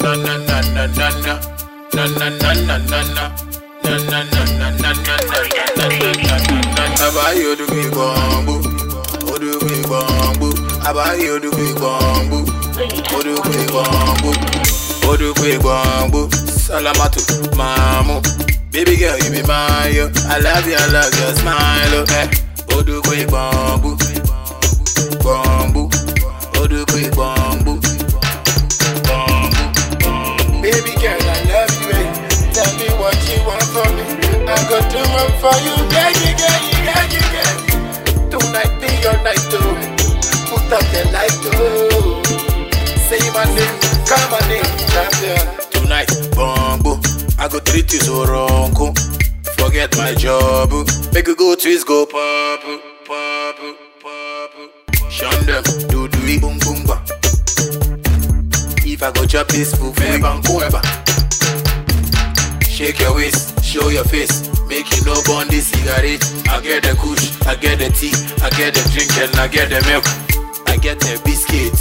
na na na na na na na na na na na na. Na na na na na na na na. Abayi odugbe gbọ̀ngbò, odugbe gbọ̀ngbò. Abayi odugbe gbọ̀ngbò, odugbe gbọ̀ngbò, odugbe gbọ̀ngbò. Salamatu mamu, baby girl you be mine yo. I love your smile oh. Odugbe gbọ̀ngbò, gbọ̀ngbò, odugbe gbọ̀ngbò, gbọ̀ngbò. Baby girl I love you eh. Tell me what you want from me. I go do one for you, yeah. Tonight be your night, oh. Put up the light, oh. Say my name, call my name, champion. Tonight, bongo, I go treat you so wrong, oh. Forget my job, oh. Make you go twist, go pop, pop, pop. Shun them, do it, boom, boom, bang. If I go chop this food, bang, whoever. Shake your waist, show your face. Make you no burn this cigarette. I get the kush, I get the tea, I get the drink and I get the milk. I get the biscuit.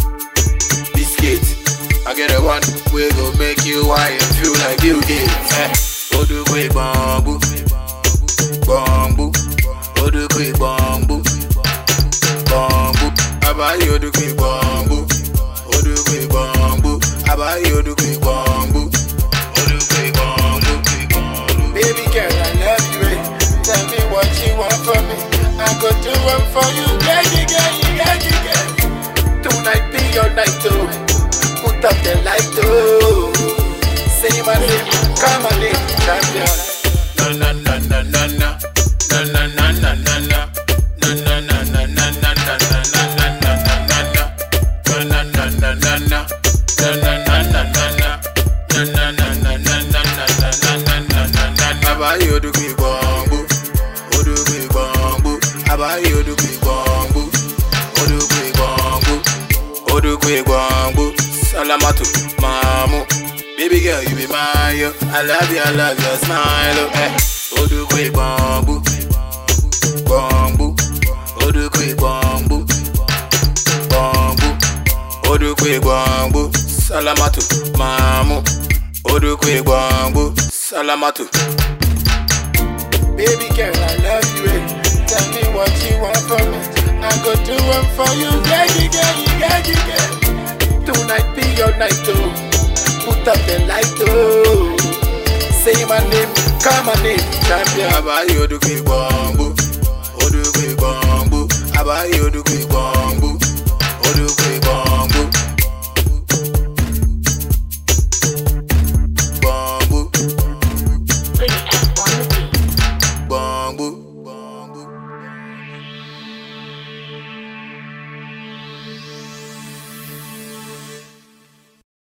I get the one we go make you high and feel like you get. Odugbe gbọ̀ngbò, gbọ̀ngbò, odugbe gbọ̀ngbò, gbọ̀ngbò. Abayi odugbe gbọ̀ngbò, odugbe gbọ̀ngbò. Abayi odugbe gbọ̀ngbò, odugbe gbọ̀ngbò. Baby girl, I love you, eh? Tell me what you want from me. I go do one for you, yeah. Tonight be your night, oh. Put up the light, oh. Say my name, call my name, champion. Na na na na na na, na na na na na na, na na na na na na na na na na na na, na na na na na na, na na na na na na, na na na na na na na na na. Abayi odugbe gbọ̀ngbò, odugbe gbọ̀ngbò. Abayi odugbe gbọ̀ngbò, odugbe gbọ̀ngbò, odugbe gbọ̀ngbò. Salamatu mamu, baby girl you be mine yo. I love your smile oh. Odugbe gbọ̀ngbò, gbọ̀ngbò, odugbe gbọ̀ngbò, gbọ̀ngbò, odugbe gbọ̀ngbò. Salamatu mamu, odugbe gbọ̀ngbò, salamatu. Baby girl, I love you, eh? Tell me what you want from me. I go do one for you, yeah. Tonight be your night, oh. Put up the light, oh. Say my name, call my name, champion. Abayi odugbe gbọ̀ngbò, odugbe gbọ̀ngbò. Abayi odugbe gbọ̀ngbò.